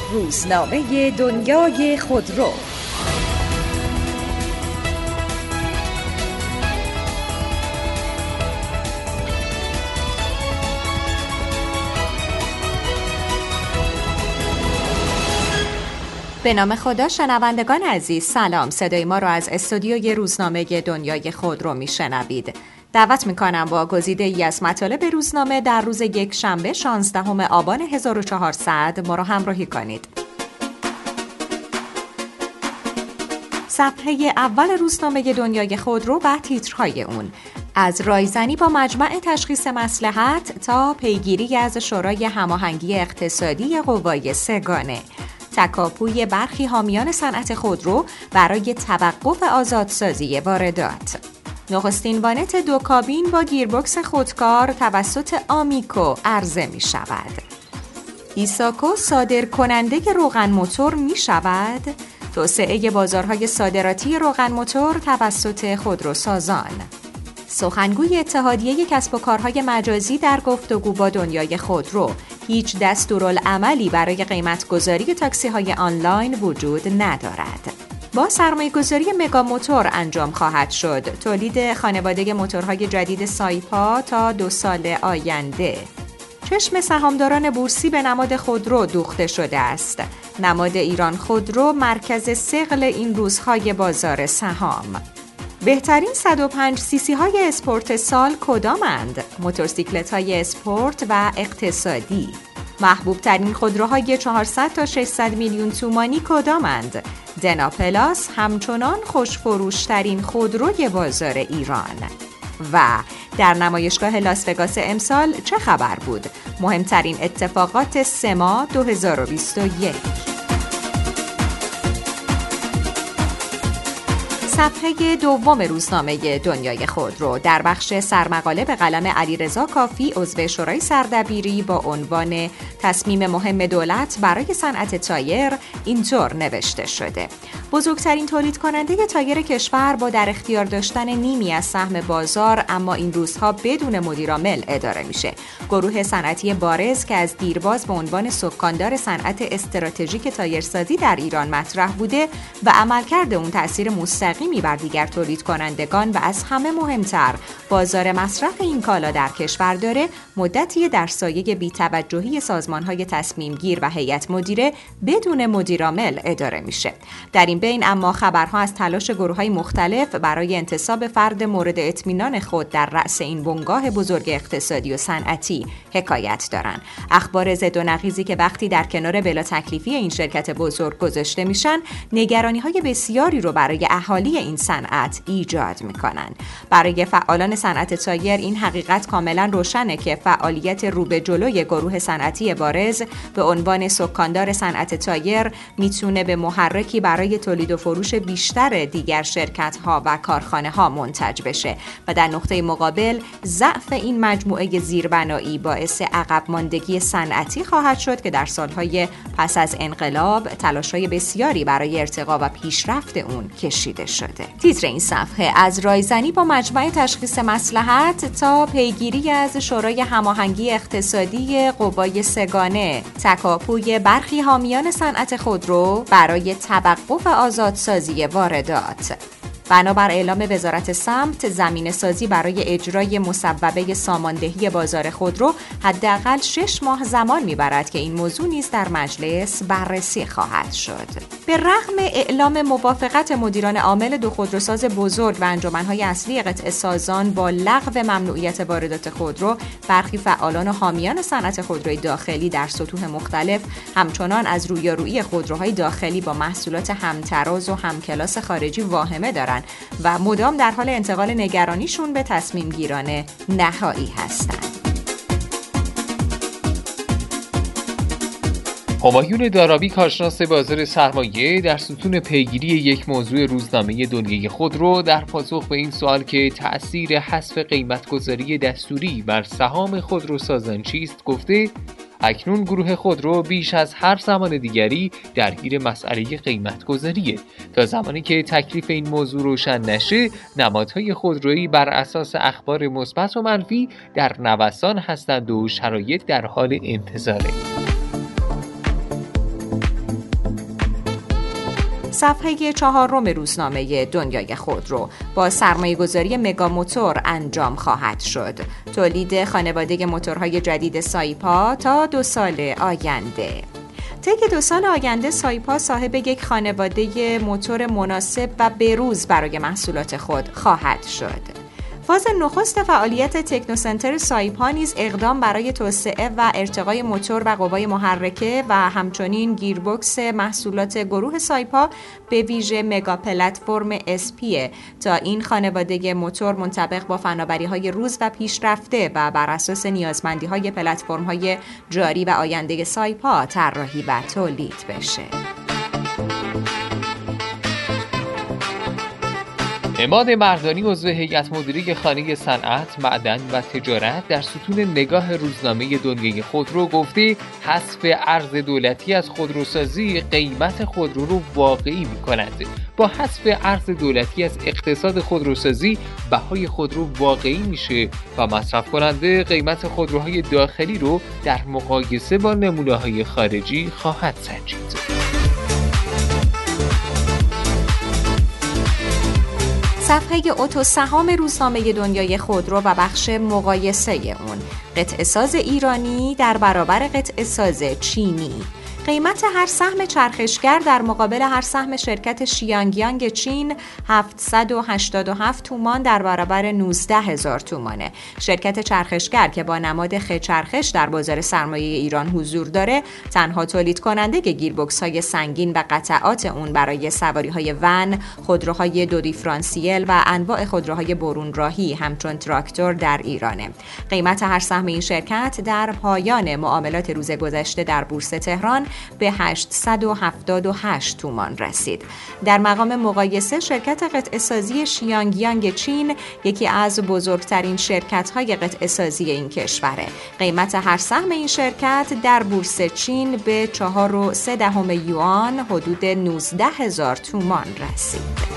روزنامه دنیای خودرو. به نام خدا. شنوندگان عزیز سلام، صدای ما را از استودیوی روزنامه دنیای خودرو میشنوید. دعوت میکنم با گزیده ای از مطالب روزنامه در روز یک شنبه 16 آبان 1400 ما را همراهی کنید. صفحه اول روزنامه دنیای خودرو و تیترهای اون: از رایزنی با مجمع تشخیص مصلحت تا پیگیری از شورای هماهنگی اقتصادی قوای سه‌گانه، تکاپوی برخی حامیان صنعت خودرو برای توقف آزادسازی واردات، نخستین وانت دو کابین با گیربکس خودکار توسط آمیکو عرضه می شود. ایساکو صادر کننده روغن موتور می شود. توسعه بازارهای صادراتی روغن موتور توسط خودروسازان. سخنگوی اتحادیه کسب و کارهای مجازی در گفتگو با دنیای خودرو: هیچ دستورالعملی برای قیمتگذاری تاکسی‌های آنلاین وجود ندارد. با سرمایه‌گذاری مگا موتور انجام خواهد شد تولید خانواده موتورهای جدید سایپا تا 2 سال آینده. چشم سهامداران بورسی به نماد خودرو دوخته شده است. نماد ایران خودرو مرکز ثقل این روزهای بازار سهام. بهترین 105 سیسی های اسپورت سال کدامند؟ موتورسیکلت های اسپورت و اقتصادی. محبوب ترین خودروهای 400 تا 600 میلیون تومانی کدامند؟ دنا پلاس همچنان خوشفروش ترین خودروی بازار ایران. و در نمایشگاه لاس وگاس امسال چه خبر بود؟ مهمترین اتفاقات سما 2021. صفحه دوم روزنامه دنیای خودرو در بخش سرمقاله به قلم علیرضا کافی، عضو شورای سردبیری، با عنوان تصمیم مهم دولت برای صنعت تایر اینطور نوشته شده: بزرگترین تولید کننده تایر کشور با در اختیار داشتن نیمی از سهم بازار، اما این روزها بدون مدیرعامل اداره میشه. گروه صنعتی بارز که از دیرباز به عنوان سکاندار صنعت استراتژیک تایرسازی در ایران مطرح بوده و عملکرد اون تأثیر مستقیمی بر دیگر تولید کنندگان و از همه مهمتر بازار مصرف این کالا در کشور داره، مدتی در سایه بی‌توجهی سازمان‌های تصمیم گیر و هیئت مدیره بدون مدیرعامل اداره میشه. در این بین اما خبرها از تلاش گروه‌های مختلف برای انتصاب فرد مورد اطمینان خود در رأس این بنگاه بزرگ اقتصادی و صنعتی حکایت دارن. اخبار ضد و نقیضی که وقتی در کنار بلا تکلیفی این شرکت بزرگ گذاشته میشن، نگرانی‌های بسیاری رو برای اهالی این صنعت ایجاد میکنن. برای فعالان صنعت تایر این حقیقت کاملا روشنه که فعالیت رو به جلوی گروه صنعتی بارز به عنوان سکاندار صنعت تایر میتونه به محرکی برای تولید و فروش بیشتر دیگر شرکت‌ها و کارخانه‌ها منتج بشه و در نقطه مقابل ضعف این مجموعه زیربنایی باعث عقب ماندگی صنعتی خواهد شد که در سالهای پس از انقلاب تلاش‌های بسیاری برای ارتقا و پیشرفت اون کشیده شده. تیتر این صفحه: از رایزنی با مجمع تشخیص مصلحت تا پیگیری از شورای هماهنگی اقتصادی قوای سه‌گانه، تکاپوی برخی حامیان صنعت خودرو برای توقف آزادسازی واردات. بنابر اعلام وزارت سمت، زمینه سازی برای اجرای مصوبه ساماندهی بازار خودرو حداقل 6 ماه زمان میبرد که این موضوع نیز در مجلس بررسی خواهد شد. به رغم اعلام موافقت مدیران عامل دو خودروساز بزرگ و انجمنهای اصلی قطعه سازان با لغو ممنوعیت واردات خودرو، برخی فعالان و حامیان صنعت خودروی داخلی در سطوح مختلف همچنان از رویارویی خودروهای داخلی با محصولات همتراز و همکلاس خارجی واهمه دارند و مدام در حال انتقال نگرانیشون به تصمیم گیران نهایی هستند. همایون دارابی، کارشناس بازار سرمایه، در ستون پیگیری یک موضوع روزنامه دنیای خودرو در پاسخ به این سوال که تأثیر حذف قیمتگذاری دستوری بر سهام خودروسازان چیست گفته: اکنون گروه خودرو بیش از هر زمان دیگری درگیر مسئله قیمت‌گذاریه. تا زمانی که تکلیف این موضوع روشن نشه، نمادهای خودرویی بر اساس اخبار مثبت و منفی در نوسان هستند و شرایط در حال انتظاره. صفحه 4 روزنامه دنیای خودرو با سرمایه‌گذاری مگاموتور انجام خواهد شد. تولید خانواده موتورهای جدید سایپا تا 2 سال آینده. طی 2 سال آینده سایپا صاحب یک خانواده موتور مناسب و بروز برای محصولات خود خواهد شد. فاز نخست فعالیت تکنوسنتر سایپا نیز اقدام برای توسعه و ارتقای موتور و قوای محرکه و همچنین گیربکس محصولات گروه سایپا به ویژه مگا پلتفرم اسپیه تا این خانواده موتور منطبق با فناوری‌های روز و پیشرفته و بر اساس نیازمندی‌های پلتفرم‌های جاری و آینده سایپا طراحی و تولید بشه. عماد مردانی عضو هیئت مدیره خانه صنعت، معدن و تجارت در ستون نگاه روزنامه دنیای خودرو گفته حذف ارز دولتی از خودروسازی قیمت خودرو رو واقعی می‌کند. با حذف ارز دولتی از اقتصاد خودروسازی بهای خودرو واقعی میشه و مصرف کننده قیمت خودروهای داخلی رو در مقایسه با نمونه‌های خارجی خواهد سنجید. صفحه اتو سهام روزنامه دنیای خودرو و بخش مقایسه اون. قطعه ساز ایرانی در برابر قطعه ساز چینی. قیمت هر سهم چرخشگر در مقابل هر سهم شرکت شیانگیانگ چین 787 تومان در برابر 19,000 تومانه. شرکت چرخشگر که با نماد خ چرخش در بازار سرمایه ایران حضور داره، تنها تولید کننده گیربکس های سنگین و قطعات اون برای سواری های ون، خودروهای 2 دیفرانسیل و انواع خودروهای برون راهی همچون تراکتور در ایرانه. قیمت هر سهم این شرکت در پایان معاملات روز گذشته در بورس تهران به 878 تومان رسید. در مقام مقایسه شرکت قطعه سازی شیانگیانگ چین یکی از بزرگترین شرکت‌های قطعه سازی این کشوره. قیمت هر سهم این شرکت در بورس چین به 4.3 یوان حدود 19,000 تومان رسید.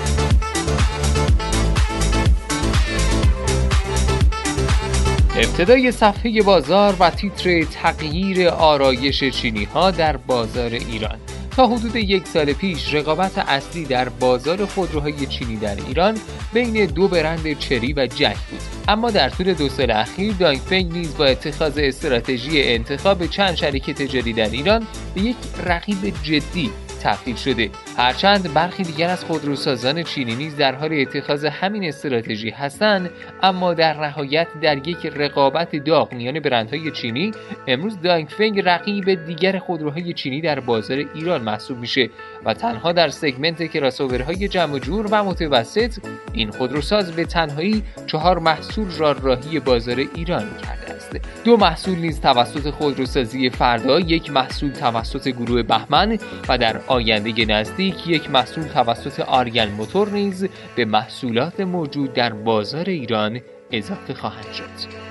ابتدای صفحه بازار و تیتر تغییر آرایش چینی‌ها در بازار ایران. تا حدود 1 سال پیش رقابت اصلی در بازار خودروهای چینی در ایران بین 2 برند چری و جک بود. اما در طول 2 سال اخیر دانگفنگ نیز با اتخاذ استراتژی انتخاب چند شریک تجاری در ایران به یک رقیب جدی تبدیل شده. هرچند برخی دیگر از خودروسازان چینی نیز در حال اتخاذ همین استراتژی هستند، اما در نهایت در یک رقابت داغ میان برندهای چینی امروز دانگفنگ رقیب دیگر خودروهای چینی در بازار ایران محسوب میشه و تنها در سگمنت کراس‌اوورهای جمع و جور و متوسط این خودروساز به تنهایی 4 محصول را راهی بازار ایران کرده است. 2 محصول نیز توسط خودروسازی فردا، 1 محصول توسط گروه بهمن و در آینده نزدیک 1 محصول توسط آریل موتور نیز به محصولات موجود در بازار ایران اضافه خواهند شد.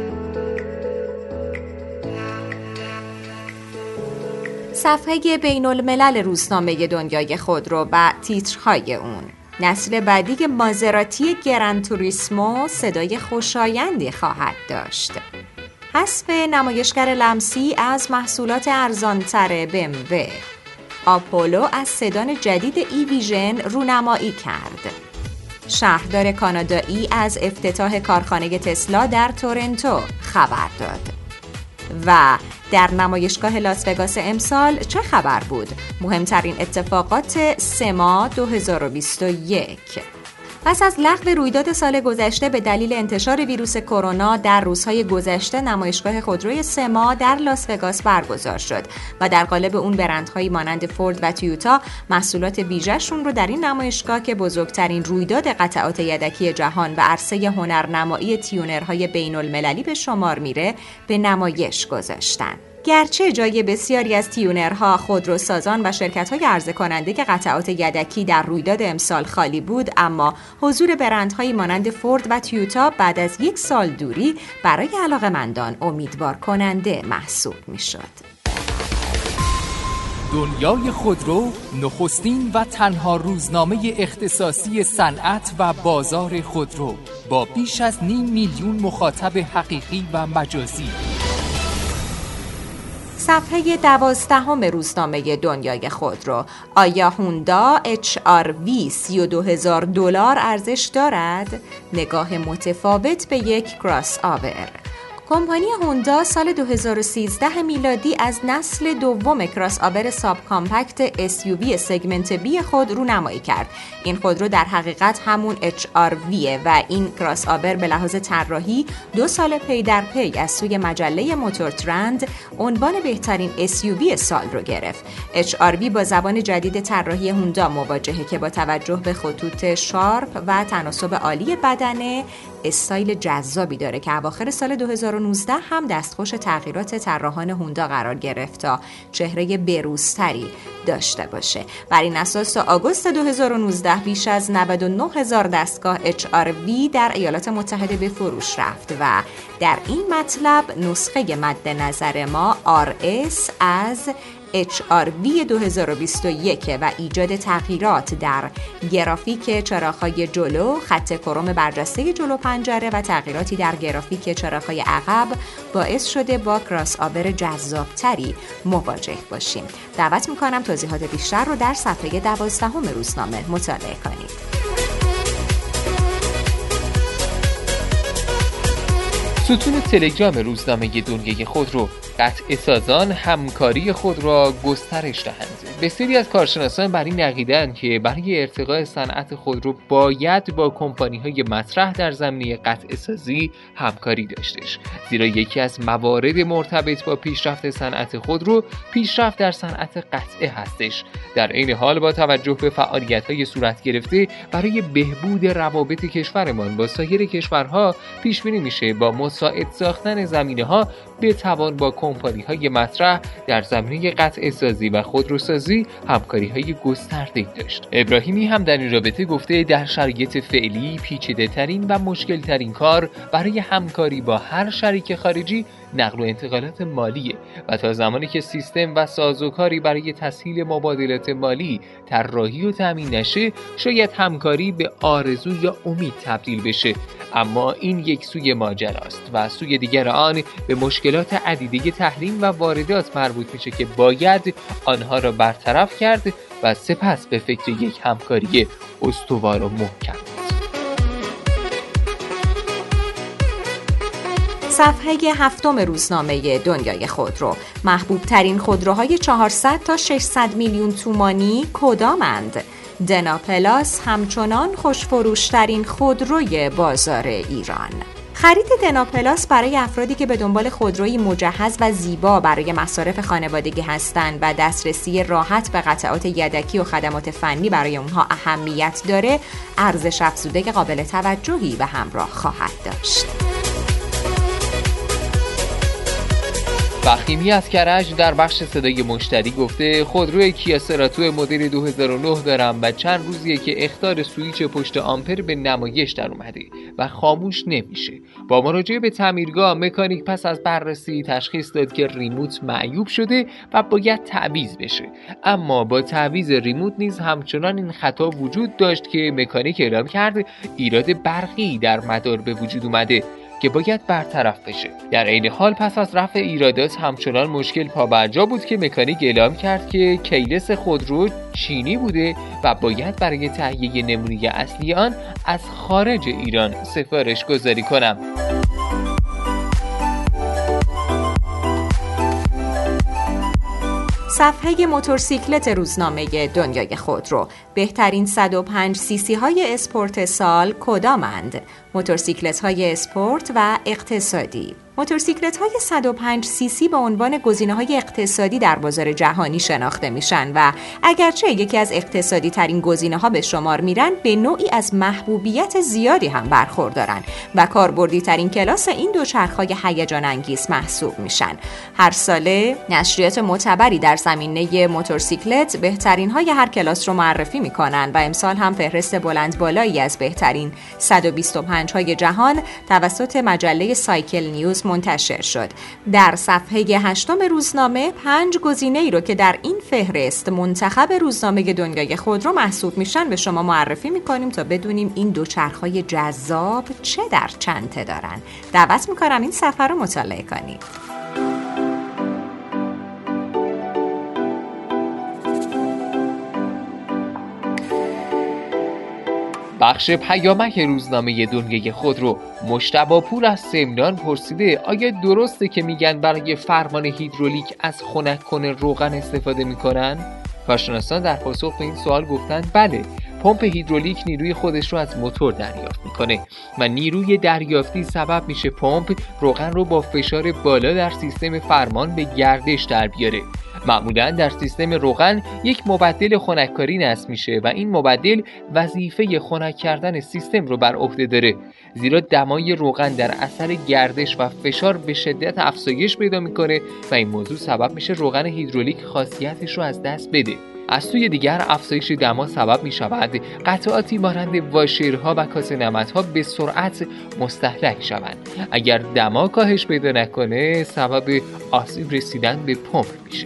صفحه بین الملل روزنامه دنیای خودرو و تیترهای اون. نسل بعدی مازراتی گران توریسمو صدای خوشایندی خواهد داشت. حذف نمایشگر لمسی از محصولات ارزانتر BMW. آپولو از سدان جدید ای ویژن رونمایی کرد. شهردار کانادایی از افتتاح کارخانه تسلا در تورنتو خبر داد. و در نمایشگاه لاس وگاس امسال چه خبر بود؟ مهمترین اتفاقات سما 2021. پس از لغو رویداد سال گذشته به دلیل انتشار ویروس کرونا در روزهای گذشته نمایشگاه خودروی سما در لاس وگاس برگزار شد و در قالب اون برندهایی مانند فورد و تویوتا محصولات ویژه‌شون رو در این نمایشگاه که بزرگترین رویداد قطعات یدکی جهان و عرصه هنرنمایی تیونرهای بین المللی به شمار میره به نمایش گذاشتن. گرچه جای بسیاری از تیونرها، خودروسازان و شرکت‌های عرضه کننده قطعات یدکی در رویداد امسال خالی بود، اما حضور برندهایی مانند فورد و تویوتا بعد از 1 سال دوری برای علاقه‌مندان امیدوار کننده محسوب می‌شد. دنیای خودرو نخستین و تنها روزنامه اختصاصی صنعت و بازار خودرو با بیش از 500,000 مخاطب حقیقی و مجازی. صفحه 12 روزنامه دنیای خودرو. آیا هوندا HR-V $32,000 ارزش دارد؟ نگاه متفاوت به یک کراس آور. کمپانی هوندا سال 2013 میلادی از نسل دوم کراس آور ساب کامپکت SUV سگمنت B خود رونمایی کرد. این خودرو در حقیقت همون HR-V و این کراس آور به لحاظ طراحی 2 سال پی در پی از سوی مجله موتور ترند عنوان بهترین SUV سال رو گرفت. HR-V با زبان جدید طراحی هوندا مواجهه که با توجه به خطوط شارپ و تناسب عالی بدنه استایل جذابی داره که اواخر سال 2019 هم دستخوش تغییرات طراحان هوندا قرار گرفت تا چهره بروزتری داشته باشه. بر این اساس تا آگوست 2019 بیش از 99,000 دستگاه HR-V در ایالات متحده به فروش رفت و در این مطلب نسخه مد نظر ما RS از HR-V 2021 و ایجاد تغییرات در گرافیک چراغ‌های جلو، خط کرم برجسته جلو پنجره و تغییراتی در گرافیک چراغ‌های عقب باعث شده با کراس آور جذابتری مواجه باشیم. دعوت می‌کنم توضیحات بیشتر رو در صفحه 12 روزنامه مطالعه کنید. ستون تلگرام روزنامه دنیای خودرو: قطع سازان همکاری خود را گسترش دهند. بسیاری از کارشناسان بر این عقیده‌اند که برای ارتقاء صنعت خودرو باید با کمپانی‌های مطرح در زمینه قطع سازی همکاری داشتش، زیرا یکی از موارد مرتبط با پیشرفت صنعت خودرو پیشرفت در صنعت قطعه هستش. در این حال با توجه به فعالیت‌های صورت گرفته برای بهبود روابط کشورمان با سایر کشورها، پیش بینی میشه با مساعد ساختن زمینه‌ها بتوان با کمپانی‌های مطرح در زمینه قطع سازی و خودروسازی همکاری‌های گسترده‌ای داشت. ابراهیمی هم در این رابطه گفته در شرایط فعلی پیچیده‌ترین و مشکل‌ترین کار برای همکاری با هر شریک خارجی نقل و انتقالات مالیه و تا زمانی که سیستم و سازوکاری برای تسهیل مبادلات مالی طراحی و تامین نشه، شاید همکاری به آرزو یا امید تبدیل بشه. اما این یک سوی ماجراست و سوی دیگر آن به مشکلات عدیده تحریم و واردات مربوط میشه که باید آنها را برطرف کرد و سپس به فکر یک همکاری استوار و محکم. صفحه 7 روزنامه دنیای خودرو: محبوب ترین خودروهای 400 تا 600 میلیون تومانی کدامند؟ دنا پلاس همچنان خوشفروشترین خودروی بازار ایران. خرید دنا پلاس برای افرادی که به دنبال خودرویی مجهز و زیبا برای مصارف خانوادگی هستند و دسترسی راحت به قطعات یدکی و خدمات فنی برای اونها اهمیت داره، ارزش افزوده قابل توجهی به همراه خواهد داشت. فخیمی از کرج در بخش صدای مشتری گفته خودروی کیا سراتو مدل 2009 دارم و چند روزیه که اخطار سوئیچ پشت آمپر به نمایش در اومده و خاموش نمیشه. با مراجعه به تعمیرگاه، مکانیک پس از بررسی تشخیص داد که ریموت معیوب شده و باید تعویض بشه. اما با تعویض ریموت نیز همچنان این خطا وجود داشت که مکانیک اعلام کرد ایراد برقی در مدار به وجود اومده که باید برطرف بشه. در عین حال پس از رفع ایرادات همچنان مشکل پابرجا بود که مکانیک اعلام کرد که کیلس خودرو چینی بوده و باید برای تهیه نمونه اصلی آن از خارج ایران سفارش گذاری کنم. صفحه موتورسیکلت روزنامه دنیای خودرو: بهترین 105 سیسی های اسپورت سال کدامند؟ موتورسیکلت های اسپورت و اقتصادی. موتورسیکلت های 105 سیسی به عنوان گزینه‌های اقتصادی در بازار جهانی شناخته میشن و اگرچه یکی از اقتصادی ترین گزینه‌ها به شمار میرن، به نوعی از محبوبیت زیادی هم برخوردارن و کاربردی ترین کلاس این دوچرخه‌های هیجان انگیز محسوب میشن. هر ساله نشریات معتبری در زمینه موتورسیکلت بهترین های هر کلاس رو معرفی میکنن و امسال هم فهرست بلند بالایی از بهترین 125 های جهان توسط مجله سایکل نیوز منتشر شد. در صفحه 8 روزنامه 5 گزینه‌ای رو که در این فهرست منتخب روزنامه دنیای خودرو محسوب میشن به شما معرفی میکنیم تا بدونیم این دوچرخهای جذاب چه در چنته دارن. دعوت میکنم این صفحه رو مطالعه کنید. بخش پیامک روزنامه دنیای خودرو، مجتبی پور از سمنان پرسیده آیا درسته که میگن برای فرمان هیدرولیک از خنک‌کن روغن استفاده میکنن؟ کارشناسان در پاسخ به این سوال گفتند بله، پمپ هیدرولیک نیروی خودش رو از موتور دریافت میکنه و نیروی دریافتی سبب میشه پمپ روغن رو با فشار بالا در سیستم فرمان به گردش در بیاره. معمولا در سیستم روغن یک مبدل خنککاری نصب میشه و این مبدل وظیفه خنک کردن سیستم رو بر عهده داره، زیرا دمای روغن در اثر گردش و فشار به شدت افزایش پیدا میکنه و این موضوع سبب میشه روغن هیدرولیک خاصیتش رو از دست بده. از سوی دیگر افزایش دما سبب می شود قطعاتی مانند واشرها و کاسه نمدها به سرعت مستهلک شوند. اگر دما کاهش پیدا نکنه سبب آسیب رسیدن به پمپ میشه.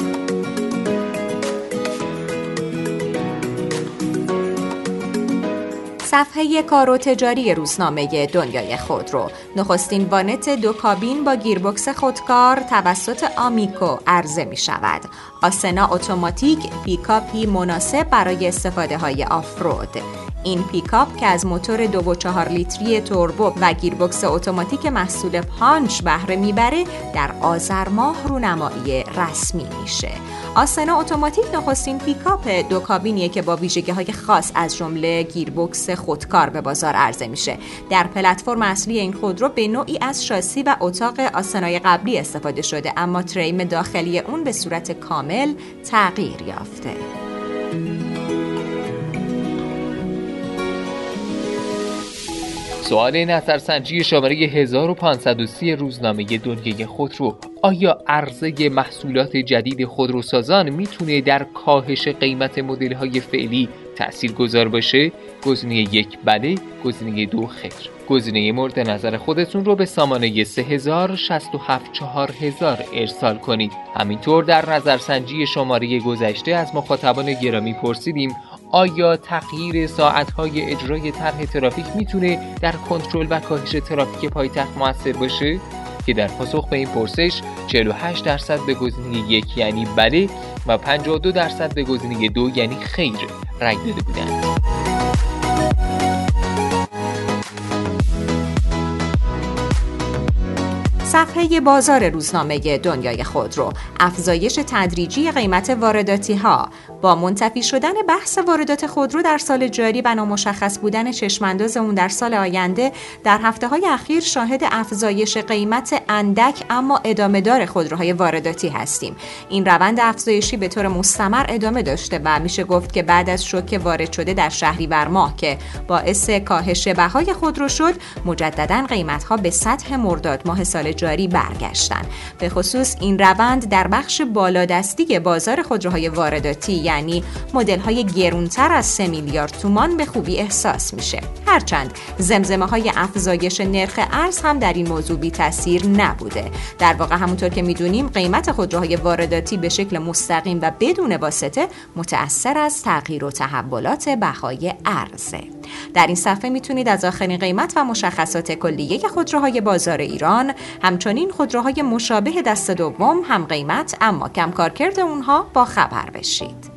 صفحه کار و تجاری روزنامه دنیای خودرو. نخستین وانت 2 کابین با گیربکس خودکار توسط آمیکو عرضه می شود. آسنا اتوماتیک، پیکاپی مناسب برای استفاده های آفرود. این پیکاپ که از موتور 2.4 لیتری توربو و گیربکس اتوماتیک محصول پانچ بهره میبره، در آذر ماه رونمایی رسمی میشه. آسنا اتوماتیک نخستین پیکاپ 2 کابینیه که با ویژگی‌های خاص از جمله گیربکس خودکار به بازار عرضه میشه. در پلتفرم اصلی این خودرو به نوعی از شاسی و اتاق آسنای قبلی استفاده شده، اما تریم داخلی اون به صورت کامل تغییر یافته. سوال نظرسنجی شماره 1530 روزنامه دنیای خودرو: آیا عرضه محصولات جدید خودروسازان میتونه در کاهش قیمت مدل‌های فعلی تأثیرگذار باشه؟ گزینه 1 بله، گزینه 2 خیر. گزینه مورد نظر خودتون رو به سامانه 3000-674,000 ارسال کنید. همینطور در نظرسنجی شماره گذشته از مخاطبان گرامی پرسیدیم آیا تغییر ساعت‌های اجرای طرح ترافیک میتونه در کنترل و کاهش ترافیک پایتخت موثر باشه؟ که در پاسخ به این پرسش 48% به گزینه 1 یعنی بله و 52% به گزینه 2 یعنی خیر رای داده بودند. صفحه بازار روزنامه دنیای خودرو. افزایش تدریجی قیمت وارداتی ها. با منتفی شدن بحث واردات خودرو در سال جاری و نامشخص بودن چشمانداز اون در سال آینده، در هفته‌های اخیر شاهد افزایش قیمت اندک اما ادامه‌دار خودروهای وارداتی هستیم. این روند افزایشی به طور مستمر ادامه داشته و میشه گفت که بعد از شوک وارد شده در شهریور ماه که باعث کاهش بهای خودرو شد، مجدداً قیمت‌ها به سطح مرداد ماه سال جاری برگشتن. به خصوص این روند در بخش بالادستی بازار خودروهای وارداتی، یعنی مدل‌های گرانتر از 3 میلیارد تومان به خوبی احساس میشه. هرچند زمزمه‌های افزایش نرخ ارز هم در این موضوع بی تاثیر نبوده. در واقع همونطور که میدونیم قیمت خودروهای وارداتی به شکل مستقیم و بدون واسطه متأثر از تغییر و تحولات بهای ارزه. در این صفحه میتونید از آخرین قیمت و مشخصات کلیه خودروهای بازار ایران، همچنین خودروهای مشابه دست دوم هم قیمت اما کم کارکرد اونها با خبر بشید.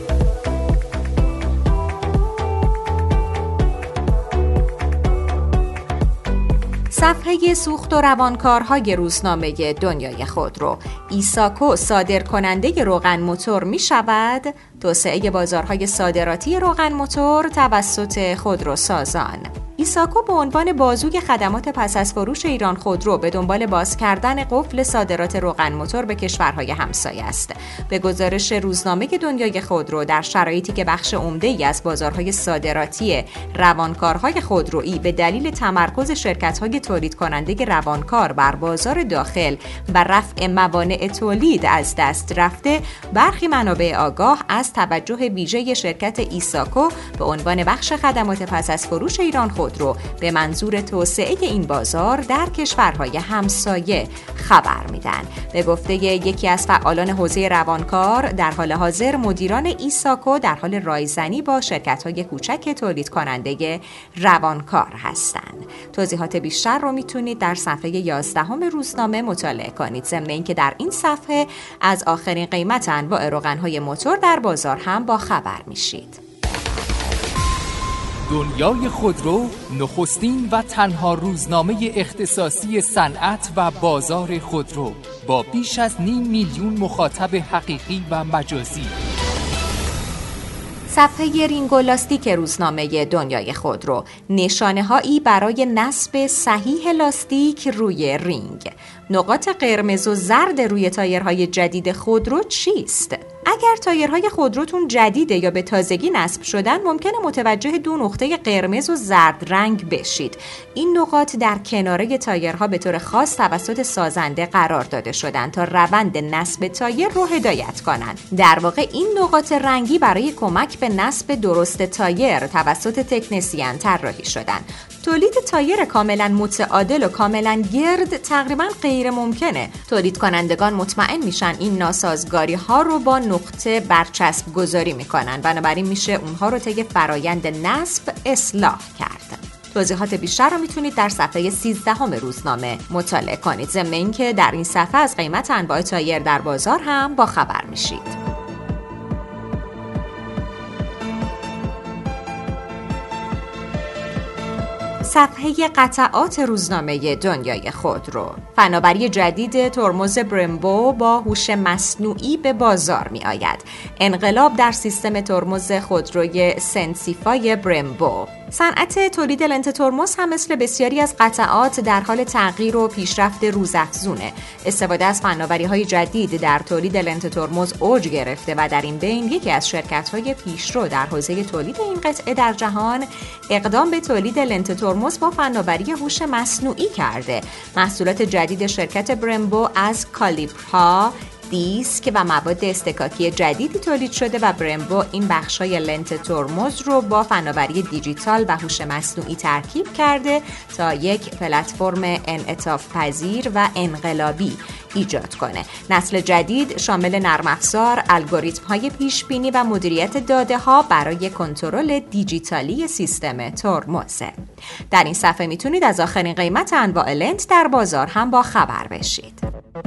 صفحه سوخت و روانکارهای روزنامه دنیای خودرو. ایساکو صادر کننده روغن موتور می شود؟ توسعه بازارهای صادراتی روغن موتور توسط خودروسازان. ایساکو به عنوان بازوی خدمات پس از فروش ایران خودرو به دنبال باز کردن قفل صادرات روغن موتور به کشورهای همسایه است. به گزارش روزنامه دنیای خودرو، در شرایطی که بخش عمده‌ای از بازارهای صادراتی روانکارهای خودرویی به دلیل تمرکز شرکت‌های تولید کننده روانکار بر بازار داخل و رفع موانع تولید از دست رفته، برخی منابع آگاه از توجه ویژه شرکت ایساکو به عنوان بخش خدمات پس از فروش ایران خودرو به منظور توسعه این بازار در کشورهای همسایه خبر میدن. به گفته یکی از فعالان حوزه روانکار، در حال حاضر مدیران ایساکو در حال رایزنی با شرکت‌های کوچک تولید کننده روانکار هستند. توضیحات بیشتر رو میتونید در صفحه 11 روزنامه مطالعه کنید. ضمن اینکه در این صفحه از آخرین قیمت انواع روغن‌های موتور در بازار هم با خبر میشید. دنیای خودرو نخستین و تنها روزنامه اختصاصی صنعت و بازار خودرو با بیش از 500,000 مخاطب حقیقی و مجازی. صفحه رینگ و لاستیک روزنامه دنیای خودرو، نشانه‌هایی برای نصب صحیح لاستیک روی رینگ. نقاط قرمز و زرد روی تایرهای جدید خودرو چیست؟ اگر تایرهای خودروتون جدیده یا به تازگی نصب شدن، ممکنه متوجه 2 نقطه قرمز و زرد رنگ بشید. این نقاط در کناره تایرها به طور خاص توسط سازنده قرار داده شدن تا روند نصب تایر رو هدایت کنند. در واقع این نقاط رنگی برای کمک به نصب درست تایر توسط تکنسین طراحی شدن. تولید تایر کاملا متعادل و کاملا گرد تقریبا غیر ممکنه. تولید کنندگان مطمئن میشن این ناسازگاری ها رو با نقطه برچسب گذاری میکنن، بنابراین میشه اونها رو طی فرایند نصب اصلاح کرد. توضیحات بیشتر رو میتونید در صفحه 13 روزنامه مطالعه کنید. ضمن اینکه در این صفحه از قیمت انواع تایر در بازار هم با خبر میشید. صفحه قطعات روزنامه دنیای خودرو. فناوری جدید ترمز برمبو با هوش مصنوعی به بازار می آید. انقلاب در سیستم ترمز خودروی سنسیفای برمبو. صنعت تولید لنت ترمز هم مثل بسیاری از قطعات در حال تغییر و پیشرفت روزافزونه. استفاده از فناوری‌های جدید در تولید لنت ترمز اوج گرفته و در این بین یکی از شرکت‌های پیشرو در حوزه تولید این قطعه در جهان اقدام به تولید لنت ترمز با فناوری هوش مصنوعی کرده. محصولات جدید شرکت برمبو از کالیپرها، دیسک و مواد استکاکی جدیدی تولید شده و برمبو این بخشای لنت ترمز رو با فناوری دیجیتال و هوش مصنوعی ترکیب کرده تا یک پلتفرم انعطاف پذیر و انقلابی ایجاد کنه. نسل جدید شامل نرم افزار، الگوریتم‌های پیش‌بینی و مدیریت داده‌ها برای کنترل دیجیتالی سیستم ترمزه. در این صفحه میتونید از آخرین قیمت انواع لنت در بازار هم با خبر بشید.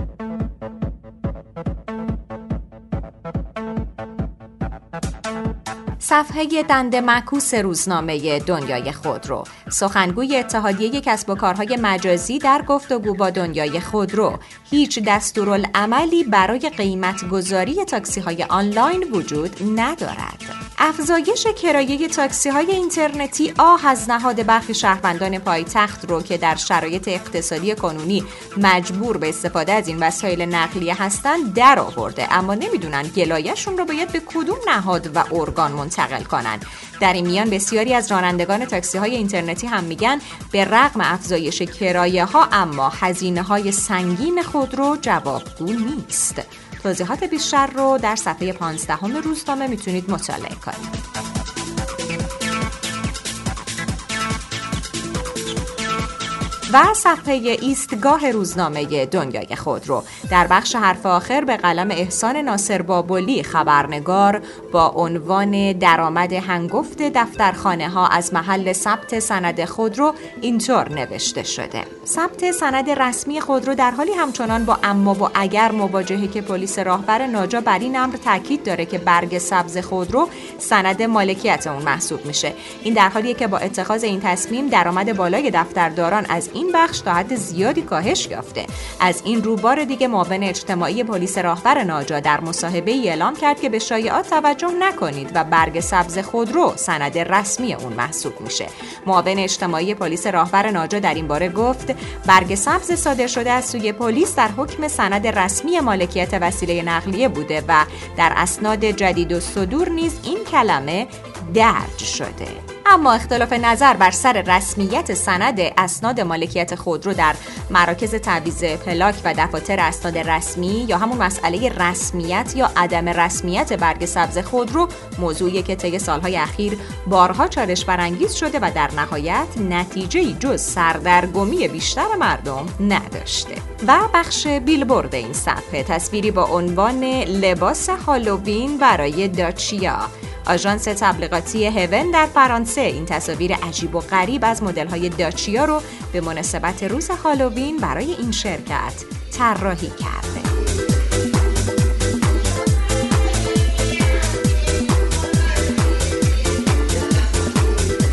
صفحه دند معکوس روزنامه دنیای خودرو. سخنگوی اتحادیه کسب و کارهای مجازی در گفتگو با دنیای خودرو: هیچ دستورالعملی برای قیمت گذاری تاکسی های آنلاین وجود ندارد. افزایش کرایه تاکسی های اینترنتی آه از نهاد برخی شهروندان پایتخت رو که در شرایط اقتصادی کنونی مجبور به استفاده از این وسایل نقلیه هستند در آورده، اما نمیدونن گلایه‌شون رو باید به کدوم نهاد و ارگان منتقل کنن. در این میان بسیاری از رانندگان تاکسی های اینترنتی هم میگن به رغم افزایش کرایه ها اما هزینه های سنگین خودرو جوابگو نیست. توضیحات بیشتر رو در صفحه 15 روزنامه میتونید مطالعه کنید. و صفحه ایستگاه روزنامه دنیای خودرو. در بخش حرف آخر به قلم احسان ناصر بابلی خبرنگار با عنوان درآمد هنگفت دفترخانه ها از محل ثبت سند خودرو اینطور نوشته شده: ثبت سند رسمی خودرو در حالی همچنان با اما و اگر مواجهه که پلیس راهبر ناجا بر این امر تاکید داره که برگ سبز خودرو سند مالکیت اون محسوب میشه. این در حالیه که با اتخاذ این تصمیم درآمد بالای دفترداران از این بخش تا حد زیادی کاهش یافته. از این رو بار دیگه معاون اجتماعی پلیس راهبر ناجا در مصاحبه‌ای اعلام کرد که به شایعات توجه نکنید و برگ سبز خودرو سند رسمی اون محسوب میشه. معاون اجتماعی پلیس راهبر ناجا در این باره گفت: برگ سبز صادر شده از سوی پلیس در حکم سند رسمی مالکیت وسیله نقلیه بوده و در اسناد جدید و صدور نیز این کلمه درج شده. اما اختلاف نظر بر سر رسمیت سند اسناد مالکیت خودرو در مراکز تعویض پلاک و دفاتر اسناد رسمی یا همون مسئله رسمیت یا عدم رسمیت برگ سبز خودرو موضوعی که طی سالهای اخیر بارها چالش برانگیز شده و در نهایت نتیجه‌ای جز سردرگمی بیشتر مردم نداشته. و بخش بیلبورد این صفحه تصویری با عنوان لباس هالووین برای داچیا. آژانس تبلیغاتی هون در فرانسه این تصاویر عجیب و غریب از مدل‌های داچیا رو به مناسبت روز هالووین برای این شرکت طراحی کرده.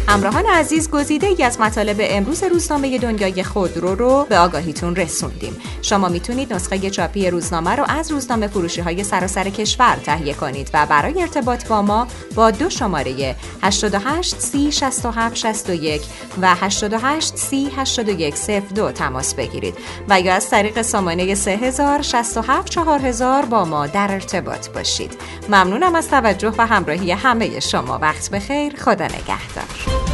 همراهان عزیز، گزیده‌ای از مطالب امروز روزنامه دنیای خودرو رو به آگاهیتون رسوندیم. شما میتونید نسخه چاپی روزنامه رو از روزنامه فروشی‌های سراسر کشور تهیه کنید و برای ارتباط با ما با 2 شماره 88 30 67 61 و 88 30 81 02 تماس بگیرید و یا از طریق سامانه 3000 67 4000 با ما در ارتباط باشید. ممنونم از توجه و همراهی همه شما. وقت بخیر. خدا نگهدار.